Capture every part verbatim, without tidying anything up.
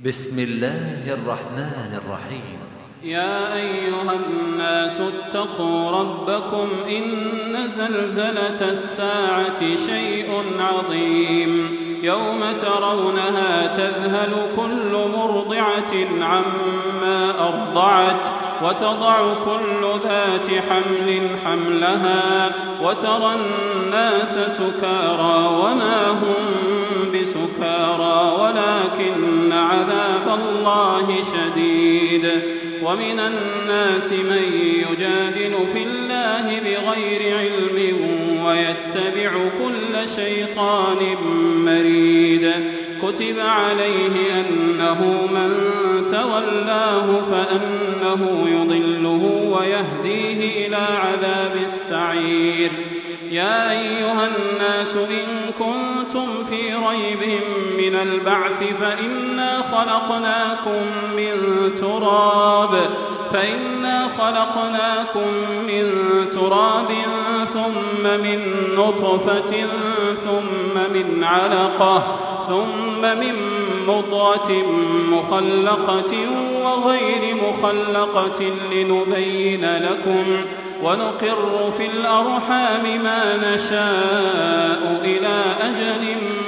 بسم الله الرحمن الرحيم. يا أيها الناس اتقوا ربكم إن زلزلة الساعة شيء عظيم يوم ترونها تذهل كل مرضعة عما أرضعت وتضع كل ذات حمل حملها وترى الناس سكارى وما هم بسكارى ولكن عذاب الله شديد. ومن الناس من يجادل في الله بغير علم ويتبع كل شيطان مريد. كتب عليه أنه من تولاه فأنه يضله ويهديه إلى عذاب السعير. يا أيها الناس إن كنتم في ريب من البعث فإنا خلقناكم من تراب فإنا خلقناكم من تراب ثم من نطفة ثم من علقة ثم من مضغة مخلقة وغير مخلقة لنبين لكم ونقر في الأرحام ما نشاء إلى أجل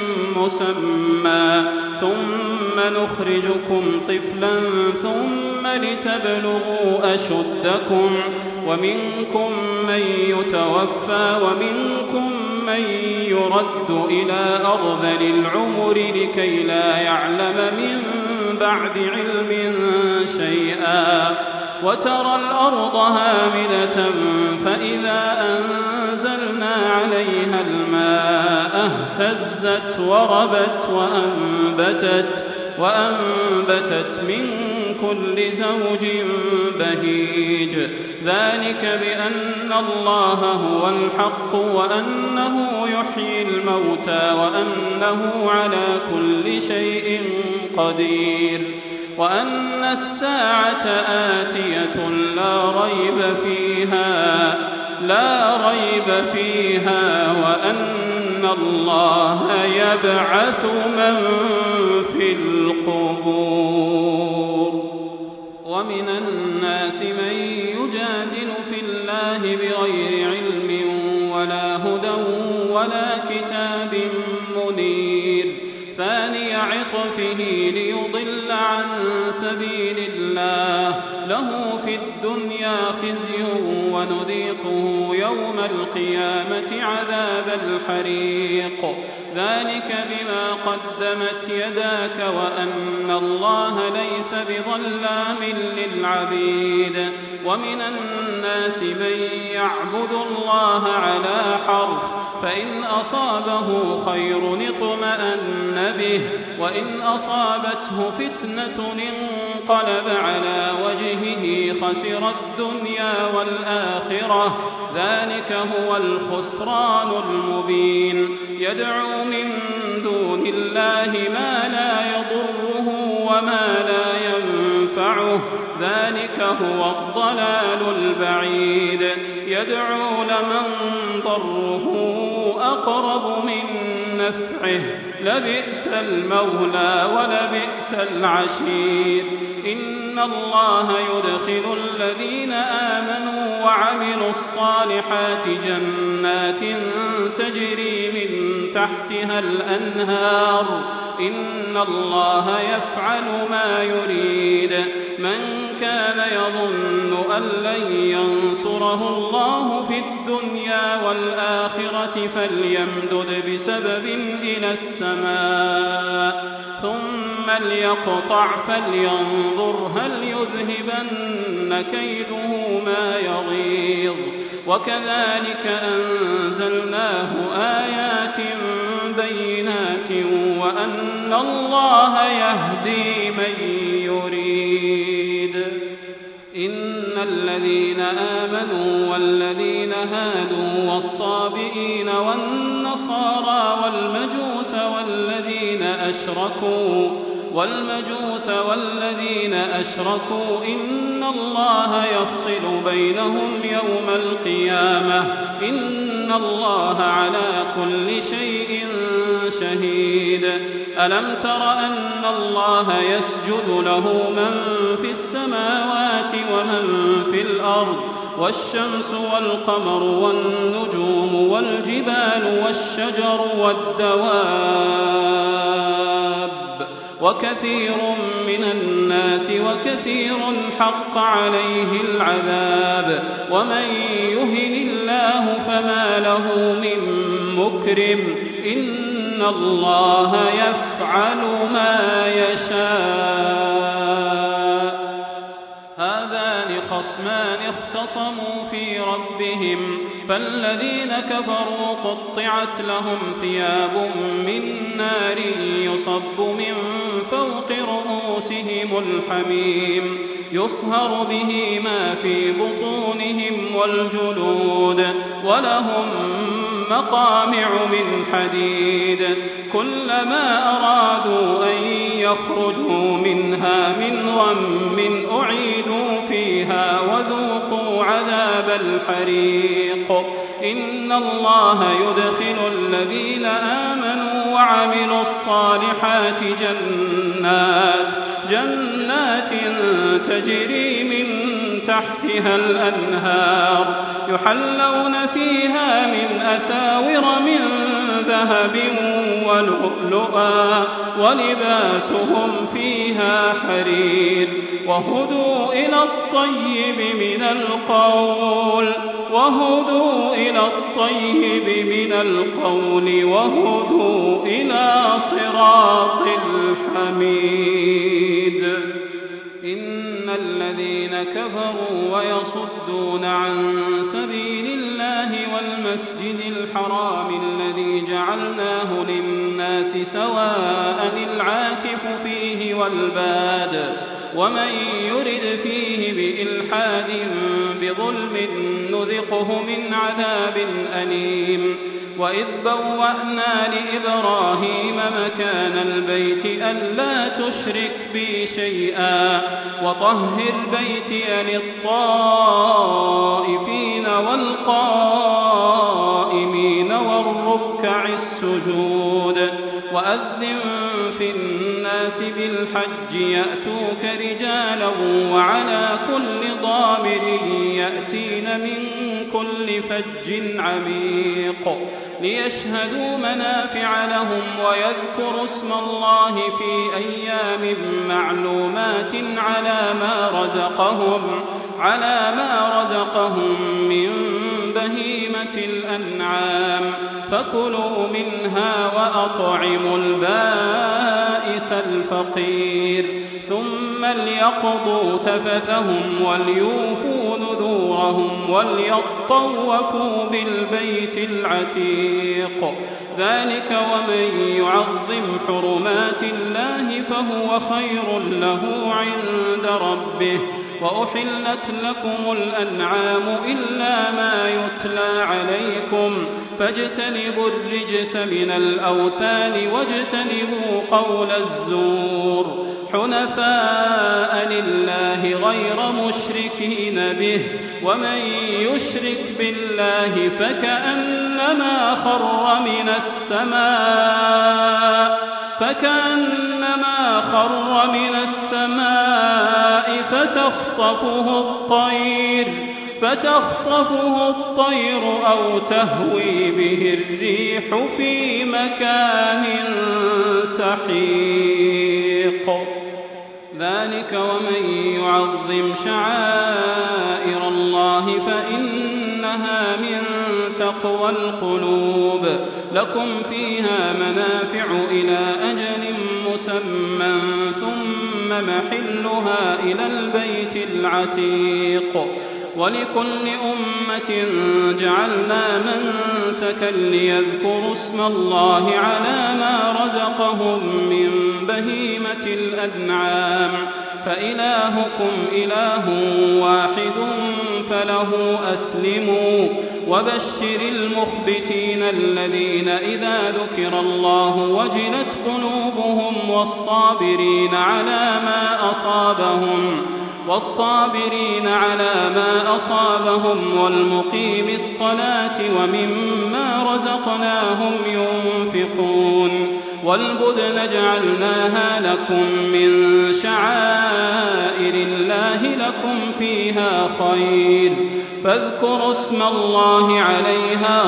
مسمى ثم نخرجكم طفلا ثم لتبلغوا أشدكم ومنكم من يتوفى ومنكم من يرد إلى أرذل العمر لكي لا يعلم من بعد علم شيئا. وترى الأرض هامدة فإذا أنزلنا عليها الماء اهتزت وربت وأنبتت, وأنبتت من كل زوج بهيج. ذلك بأن الله هو الحق وأنه يحيي الموتى وأنه على كل شيء قدير وأن الساعة آتية لا ريب فيها لا ريب فيها وأن الله يبعث من في القبور. ومن الناس من يجادل في الله بغير علم ولا هدى ولا كتاب منير. ثاني عطفه ليضل عن سبيل الله له في الدنيا خزي ونذيقه يوم القيامة عذاب الحريق. ذلك بما قدمت يداك وأن الله ليس بظلام للعبيد. ومن الناس من يعبد الله على حرف فإن أصابه خير اطمأن به وإن أصابته فتنة انقلب على وجهه خسر الدنيا والآخرة. ذلك هو الخسران المبين. يدعو من دون الله ما لا يضره وما لا ينفعه. ذلك هو الضلال البعيد. يدعو لمن ضره أقرب من نفعه لبئس المولى ولبئس العشير. إن الله يدخل الذين آمنوا وعملوا الصالحات جنات تجري من تحتها الأنهار. إن الله يفعل ما يريد. من كان يظن أن لن ينصره الله في الدنيا والآخرة فليمدد بسبب إلى السماء ثم ليقطع فلينظر هل يذهبن كيده ما يغيظ. وكذلك أنزلناه آيات بينات وأن الله يهدي من يريد. إن الذين آمنوا والذين هادوا والصابئين والنصارى والمجوس والذين أشركوا والمجوس والذين أشركوا إن الله يفصل بينهم يوم القيامة. إن الله على كل شيء شهيد ألم تر أن الله يسجد له من في السماوات ومن في الأرض والشمس والقمر والنجوم والجبال والشجر والدواب وكثير من الناس وكثير حق عليه العذاب ومن يهن الله فما له من مكرم إن الله يفعل ما يشاء هذان خصمان اختصموا في ربهم فالذين كفروا قطعت لهم ثياب من نار يصب من فوق رؤوسهم الحميم يصهر به ما في بطونهم والجلود ولهم مقامع من حديد كلما أرادوا أن يخرجوا منها من غم أعيدوا فيها وذوقوا عذاب الحريق إن الله يدخل الذين آمنوا وعملوا الصالحات جنات جنات تجري من تحتها الأنهار يحلون فيها من أساور من ذهب ولؤلؤا ولباسهم فيها حرير وهدوا إلى الطيب من القول وهدوا إلى الطيب من القول وهدوا إلى صراط الحميد إن الذين كفروا ويصدون عن سبيل الله والمسجد الحرام الذي جعلناه للناس سواء العاكف فيه والباد ومن يرد فيه بإلحاد بظلم نذقه من عذاب أليم وإذ بوأنا لإبراهيم مكان البيت ألا تشرك بي شيئا وطهر بيتي للطائفين والقائمين والركع السجود وأذن في الناس بالحج يأتوك رجالا وعلى كل ضامر يأتين من كل فج عميق ليشهدوا منافع لهم ويذكروا اسم الله في أيام معلومات على ما رزقهم على ما رزقهم من بهيمة الأنعام فكلوا منها وأطعموا البائس الفقير ثم ليقضوا تفثهم وليوفوا نذورهم وليطوفوا بالبيت العتيق ذلك ومن يعظم حرمات الله فهو خير له عند ربه وأحلت لكم الأنعام إلا ما يتلى عليكم فاجتنبوا الرجس من الأوثان واجتنبوا قول الزور حنفاء لله غير مشركين به ومن يشرك بالله فكأنما خر من السماء فكأنما خر من السماء فتخطفه الطير فتخطفه الطير أو تهوي به الريح في مكان سحيق ذلك ومن يعظم شعائر الله فإنها من تقوى القلوب لكم فيها منافع إلى أجل مسمى ثم محلها إلى البيت العتيق ولكل أمة جعلنا منسكا ليذكروا اسم الله على ما رزقهم من بهيمة الأنعام فإلهكم إله واحد فله أسلموا وبشر المخبتين الذين إذا ذكر الله وجلت قلوبهم والصابرين على ما أصابهم والصابرين على ما أصابهم والمقيم الصلاة ومما رزقناهم ينفقون والبدن جعلناها لكم من شعائر الله لكم فيها خير فاذكروا اسم الله عليها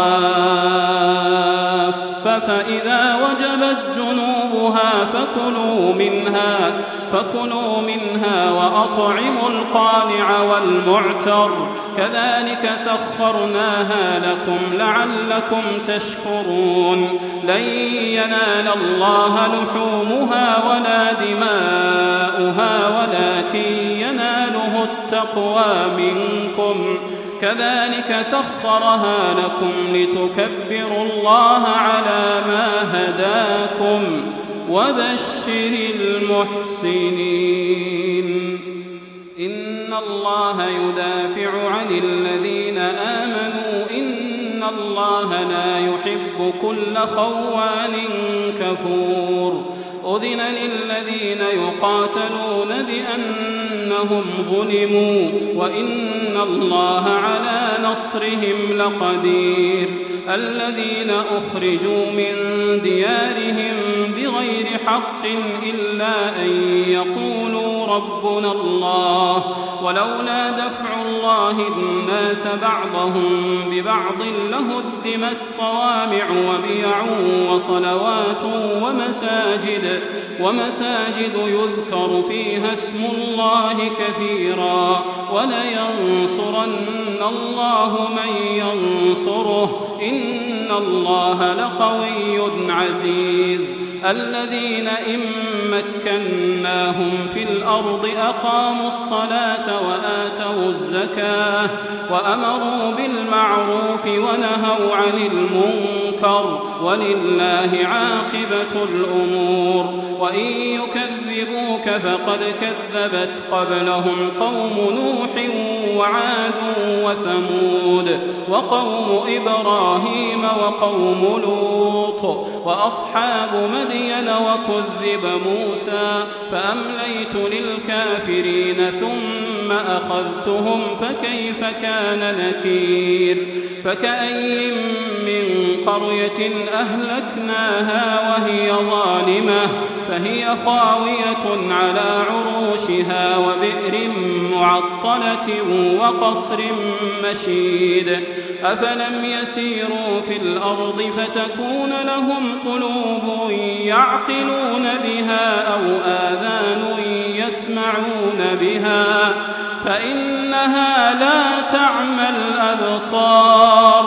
صواف فإذا وجبت جنوبها فكلوا منها فكلوا منها وأطعموا القانع والمعتر كذلك سخرناها لكم لعلكم تشكرون لن ينال الله لحومها ولا دماؤها ولكن يناله التقوى منكم كذلك سخرها لكم لتكبروا الله على ما هداكم وبشر المحسنين إن الله يدافع عن الذين آمنوا إن الله لا يحب كل خوان كفور أذن للذين يقاتلون بأنهم ظلموا وإن الله على نصرهم لقدير الذين أخرجوا من ديارهم بغير حق إلا أن يقولوا ربنا الله ولولا دفع الله الناس بعضهم ببعض لهدمت صوامع وبيع وصلوات ومساجد ومساجد يذكر فيها اسم الله كثيرا ولينصرن الله من ينصره إن الله لقوي عزيز الذين إن مكناهم في الأرض أقاموا الصلاة وآتوا الزكاة وأمروا بالمعروف ونهوا عن المنكر ولله عاقبة الأمور وإن يكذبوك فقد كذبت قبلهم قوم نوح وعاد وثمود وقوم إبراهيم وقوم لوط وأصحاب مدين وكذب موسى فأمليت للكافرين ثم أخذتهم فكيف كان نكير فكأي من قرية أهلكناها وهي ظالمة فهي خاوية على عروشها وبئر معطلة وقصر مشيد أفلم يسيروا في الأرض فتكون لهم قلوب يعقلون بها أو آذان يسمعون بها فإنها لا تعمى الأبصار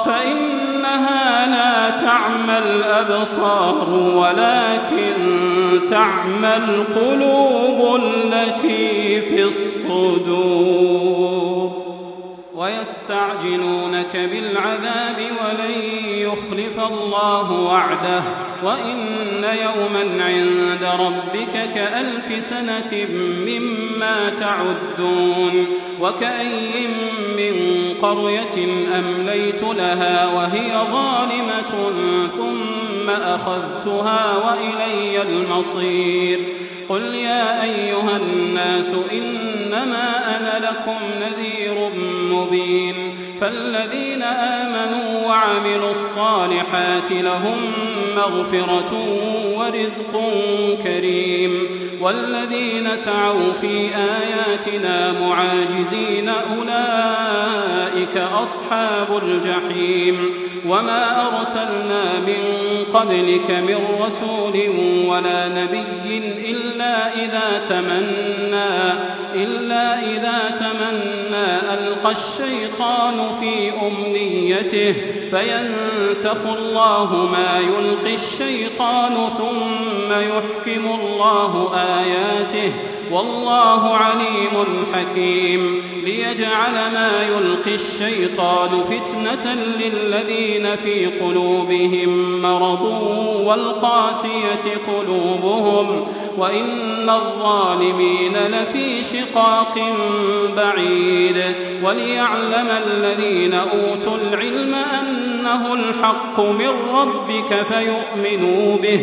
فإنها لا تعمى الأبصار ولكن تعمى القلوب التي في الصدور ويستعجلونك بالعذاب ولن يخلف الله وعده وإن يوما عند ربك كألف سنة مما تعدون وكأي من قرية أمليت لها وهي ظالمة ثم أخذتها وإلي المصير قل يا أيها الناس إنما أنا لكم نذير مبين فالذين آمنوا وعملوا الصالحات لهم مغفرة ورزق كريم والذين سعوا في آياتنا معاجزين أولئك أصحاب الجحيم وما أرسلنا من قبلك من رسول ولا نبي إلا إذا تمنى إلا إذا تمنى ألقى الشيطان في أمنيته فينسخ الله ما يلقي الشيطان ثم يحكم الله آياته والله عليم حكيم ليجعل ما يلقي الشيطان فتنة للذين في قلوبهم مرض والقاسية قلوبهم وإن الظالمين لفي شقاق بعيد وليعلم الذين أوتوا العلم أنه الحق من ربك فيؤمنوا به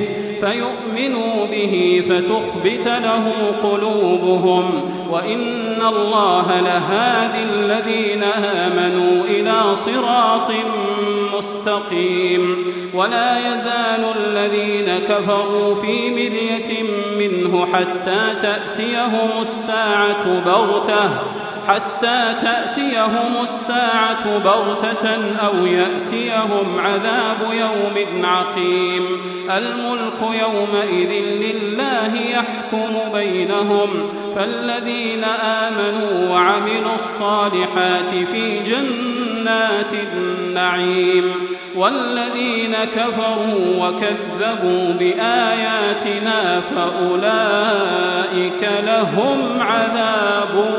فيؤمنوا به فتخبت له قلوبهم، وإن الله لهادي الذين آمنوا إلى صراط مستقيم. ولا يزال الذين كفروا في مرية منه حتى تأتيهم الساعة بغتة حتى تأتيهم الساعة بغتة أو يأتيهم عذاب يوم عقيم. الملك يومئذ لله يحكم بينهم، فالذين آمنوا وعملوا الصالحات في جنات النعيم، والذين كفروا وكذبوا بآياتنا فأولئك لهم عذاب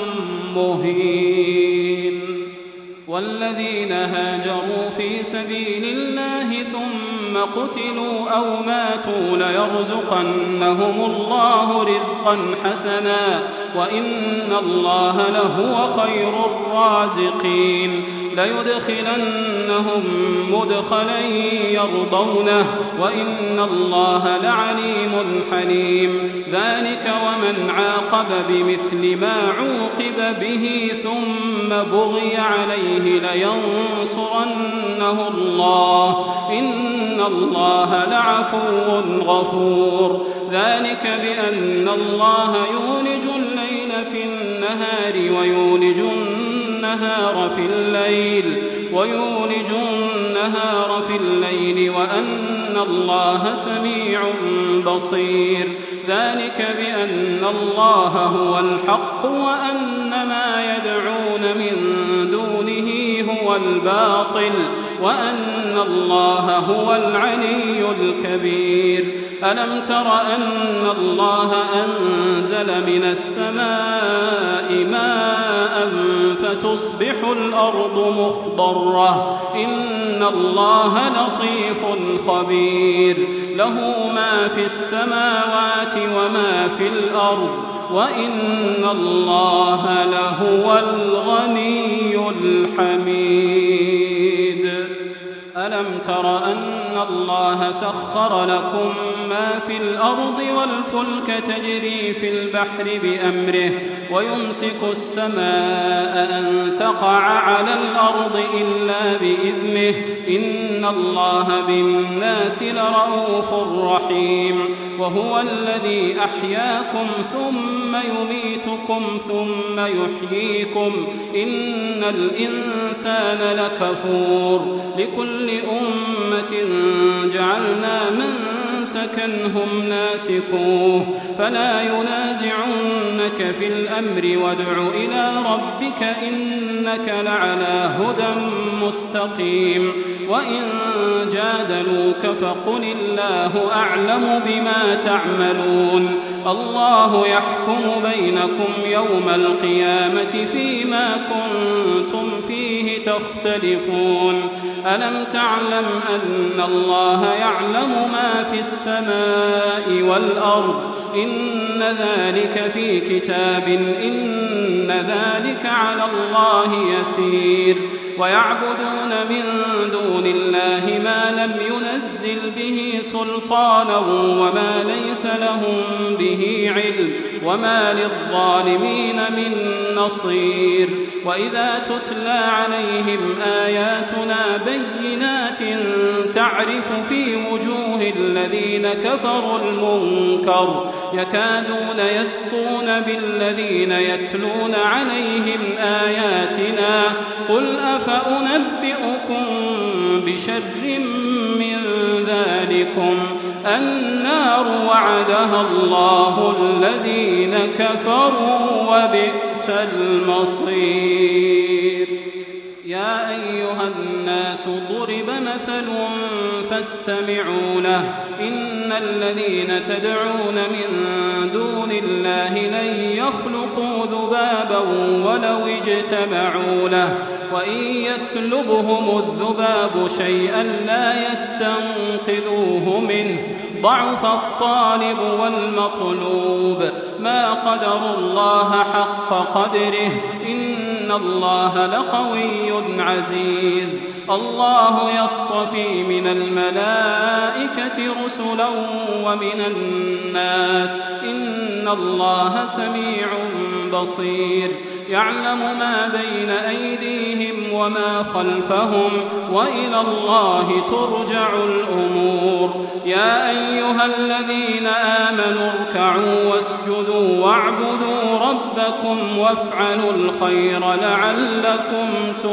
مهين. والذين هاجروا في سبيل الله ثم قتلوا أو ماتوا ليرزقنهم الله رزقا حسنا، وإن الله لهو خير الرازقين. ليدخلنهم مدخلا يرضونه، وإن الله لعليم حليم. ذلك ومن عاقب بمثل ما عوقب به ثم بغي عليه لينصرنه الله، إن الله لعفو غفور. ذلك بأن الله يولج الليل في النهار ويولج النهار في الليل ويولج النهار في الليل وأن الله سميع بصير. ذلك بأن الله هو الحق وأن ما يدعون من دونه هو الباطل وأن الله هو العلي الكبير. ألم تر أن الله أنزل من السماء ماء فتصبح الأرض مخضرة، إن الله لطيف خبير. له ما في السماوات وما في الأرض، وإن الله لهو الغني الحميد. ألم تر أن الله سخر لكم ما في الأرض والفلك تجري في البحر بأمره، ويمسك السماء أن تقع على الأرض إلا بإذنه، إن الله بالناس لرءوف رحيم. وهو الذي أحياكم ثم يميتكم ثم يحييكم، إن الإنسان لكفور. لكل أمة جعلنا منسكا هم ناسكوه، فلا ينازعنك في الأمر وادع إلى ربك إنك لعلى هدى مستقيم. وإن جادلوك فقل الله أعلم بما تعملون. الله يحكم بينكم يوم القيامة فيما كنتم فيه تختلفون. ألم تعلم أن الله يعلم ما في السماء والأرض، إن ذلك في كتاب، إن ذلك على الله يسير. ويعبدون من دون الله ما لم ينزل به سلطانا وما ليس لهم به علم، وما للظالمين من نصير. وإذا تتلى عليهم آياتنا بينات تعرف في وجوه الذين كفروا المنكر، يكادون يسطون بالذين يتلون عليهم آياتنا. قل أفأنبئكم بشر من ذلكم النار وعدها الله الذين كفروا وبئس المصير. يا أيها الناس ضرب مثل فاستمعوا له، إن الذين تدعون من دون الله لن يخلقوا ذبابا ولو اجتمعوا له، وإن يسلبهم الذباب شيئا لا يستنقذوه منه، ضعف الطالب والمطلوب. ما قدروا الله حق قدره، إن الله لقوي عزيز. الله يصطفي من الملائكة رسلا ومن الناس إن الله سميع بصير يعلم ما بين أيديهم وما خلفهم وإلى الله ترجع الأمور يا أيها الذين آمنوا اركعوا واسجدوا واعبدوا ربكم وافعلوا الخير لعلكم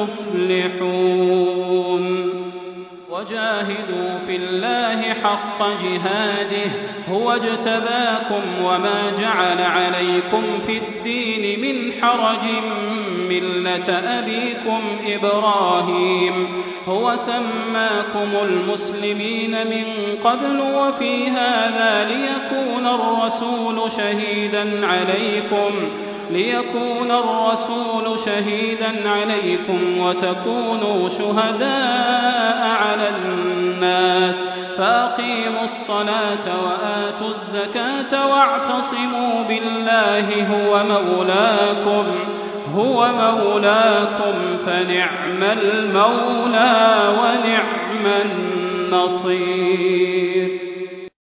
تفلحون وجاهدوا في الله حق جهاده هو اجتباكم وما جعل عليكم في الدين من حرج ملة أبيكم إبراهيم هو سماكم المسلمين من قبل وفي هذا ليكون الرسول شهيدا عليكم ليكون الرسول شهيدا عليكم وتكونوا شهداء على الناس فأقيموا الصلاة وآتوا الزكاة واعتصموا بالله هو مولاكم هو مولاكم فنعم المولى ونعم النصير.